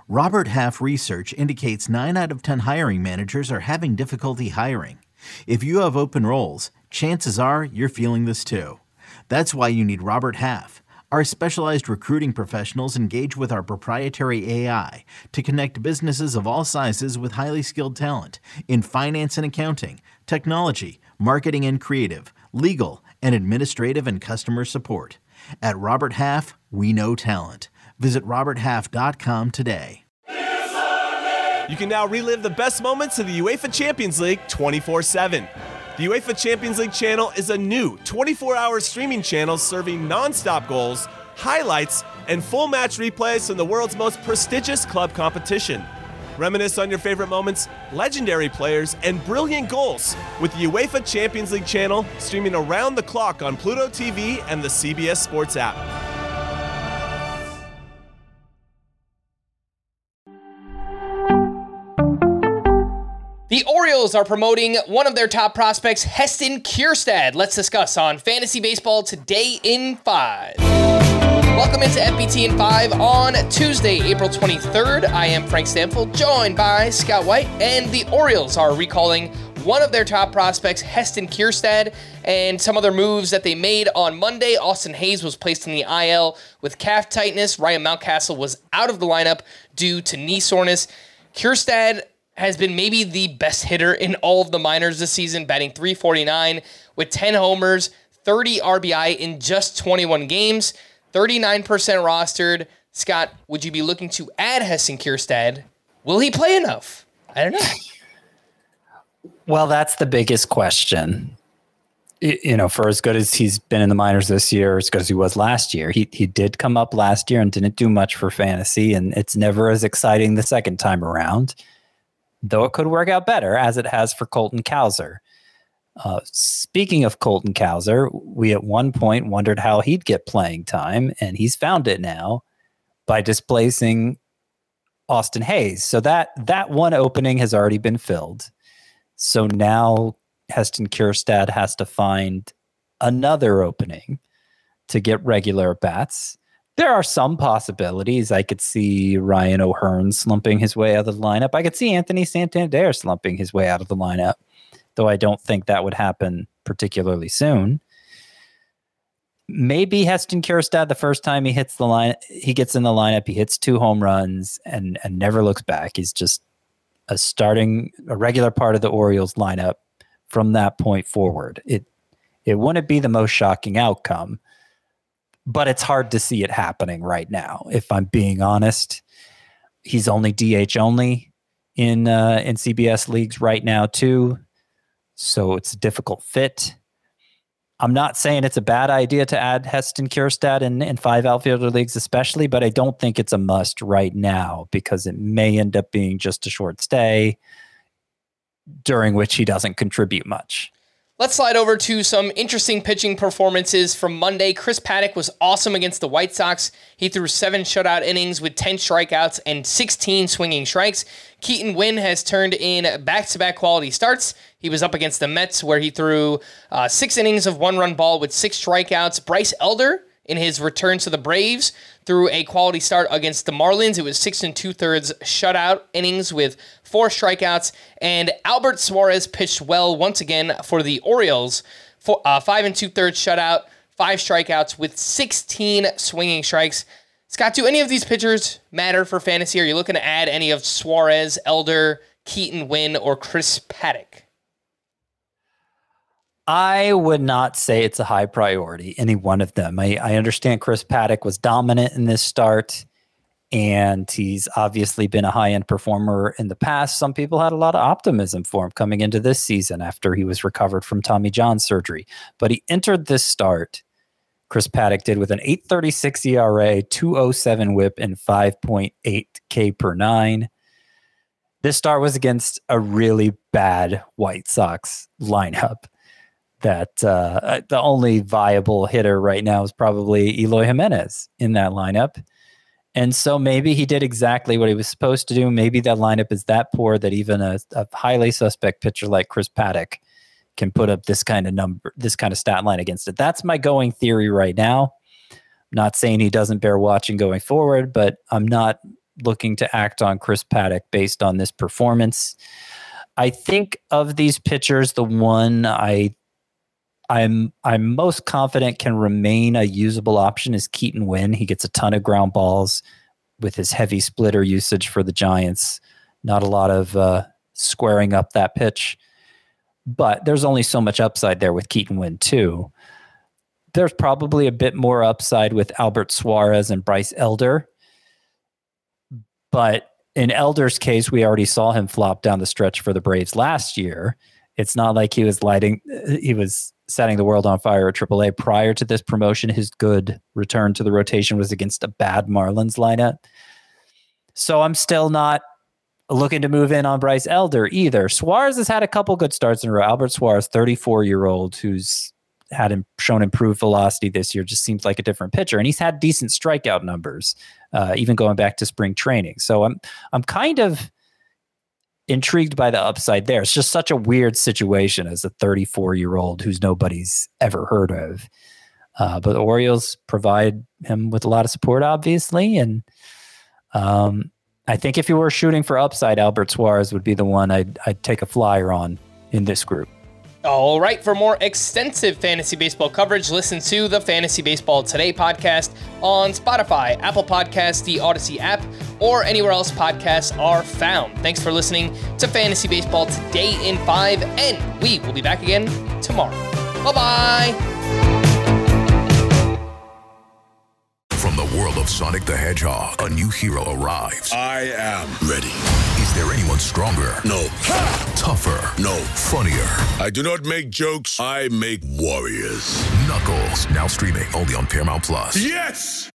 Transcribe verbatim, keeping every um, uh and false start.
Robert Half research indicates nine out of ten hiring managers are having difficulty hiring. If you have open roles, chances are you're feeling this too. That's why you need Robert Half. Our specialized recruiting professionals engage with our proprietary A I to connect businesses of all sizes with highly skilled talent in finance and accounting, technology, marketing and creative, legal, and administrative and customer support. At Robert Half, we know talent. Visit robert half dot com today. You can now relive the best moments of the UEFA Champions League twenty-four seven. The UEFA Champions League channel is a new twenty-four hour streaming channel serving non-stop goals, highlights, and full match replays from the world's most prestigious club competition. Reminisce on your favorite moments, legendary players, and brilliant goals with the UEFA Champions League channel streaming around the clock on Pluto T V and the C B S Sports app. The Orioles are promoting one of their top prospects, Heston Kjerstad. Let's discuss on Fantasy Baseball Today in five. Welcome into F B T in five on Tuesday, April twenty-third. I am Frank Stanfield, joined by Scott White, and the Orioles are recalling one of their top prospects, Heston Kjerstad, and some other moves that they made on Monday. Austin Hayes was placed in the I L with calf tightness. Ryan Mountcastle was out of the lineup due to knee soreness. Kjerstad has been maybe the best hitter in all of the minors this season, batting three forty-nine with ten homers, thirty R B I in just twenty-one games, thirty-nine percent rostered. Scott, would you be looking to add Heston Kjerstad? Will he play enough? I don't know. Well, that's the biggest question. You know, for as good as he's been in the minors this year, as good as he was last year, he he did come up last year and didn't do much for fantasy, and it's never as exciting the second time around. Though it could work out better, as it has for Colton Cowser. Uh, speaking of Colton Cowser, we at one point wondered how he'd get playing time, and he's found it now by displacing Austin Hayes. So that that one opening has already been filled. So now Heston Kjerstad has to find another opening to get regular bats. There are some possibilities. I could see Ryan O'Hearn slumping his way out of the lineup. I could see Anthony Santander slumping his way out of the lineup, though I don't think that would happen particularly soon. Maybe Heston Kjerstad, the first time he hits the line, he gets in the lineup, he hits two home runs and, and never looks back. He's just a starting, a regular part of the Orioles lineup from that point forward. It it wouldn't be the most shocking outcome, but it's hard to see it happening right now. If I'm being honest, he's only D H only in uh, in C B S leagues right now too, so it's a difficult fit. I'm not saying it's a bad idea to add Heston Kjerstad in, in five outfielder leagues especially, but I don't think it's a must right now because it may end up being just a short stay during which he doesn't contribute much. Let's slide over to some interesting pitching performances from Monday. Chris Paddack was awesome against the White Sox. He threw seven shutout innings with ten strikeouts and sixteen swinging strikes. Keaton Winn has turned in back-to-back quality starts. He was up against the Mets where he threw uh, six innings of one-run ball with six strikeouts. Bryce Elder, in his return to the Braves, threw a quality start against the Marlins. It was six and two-thirds shutout innings with four strikeouts. And Albert Suarez pitched well once again for the Orioles. For, uh, five and two-thirds shutout, five strikeouts with sixteen swinging strikes. Scott, do any of these pitchers matter for fantasy? Are you looking to add any of Suarez, Elder, Keaton Winn, or Chris Paddack? I would not say it's a high priority, any one of them. I, I understand Chris Paddack was dominant in this start, and he's obviously been a high-end performer in the past. Some people had a lot of optimism for him coming into this season after he was recovered from Tommy John surgery. But he entered this start, Chris Paddack did, with an eight thirty-six E R A, two oh seven whip, and five point eight K per nine. This start was against a really bad White Sox lineup. That uh, the only viable hitter right now is probably Eloy Jimenez in that lineup. And so maybe he did exactly what he was supposed to do. Maybe that lineup is that poor that even a, a highly suspect pitcher like Chris Paddack can put up this kind of number, this kind of stat line against it. That's my going theory right now. I'm not saying he doesn't bear watching going forward, but I'm not looking to act on Chris Paddack based on this performance. I think of these pitchers, the one I I'm I'm most confident can remain a usable option is Keaton Winn. He gets a ton of ground balls with his heavy splitter usage for the Giants. Not a lot of uh, squaring up that pitch, but there's only so much upside there with Keaton Winn too. There's probably a bit more upside with Albert Suarez and Bryce Elder, but in Elder's case, we already saw him flop down the stretch for the Braves last year. It's not like he was lighting, he was setting the world on fire at triple A prior to this promotion. His good return to the rotation was against a bad Marlins lineup. So I'm still not looking to move in on Bryce Elder either. Suarez has had a couple good starts in a row. Albert Suarez, thirty-four-year-old, who's had him shown improved velocity this year, just seems like a different pitcher, and he's had decent strikeout numbers, uh, even going back to spring training. So I'm I'm kind of intrigued by the upside there. It's just such a weird situation as a thirty-four-year-old who's nobody's ever heard of. Uh, but the Orioles provide him with a lot of support, obviously, and um, I think if you were shooting for upside, Albert Suarez would be the one I'd I'd take a flyer on in this group. All right, for more extensive fantasy baseball coverage, listen to the Fantasy Baseball Today podcast on Spotify, Apple Podcasts, the Odyssey app, or anywhere else podcasts are found. Thanks for listening to Fantasy Baseball Today in five, and we will be back again tomorrow. Bye-bye! From the world of Sonic the Hedgehog, a new hero arrives. I am ready. Is there anyone stronger? No. Ha! Tougher? No. Funnier? I do not make jokes, I make warriors. Knuckles, now streaming only on Paramount Plus. Yes!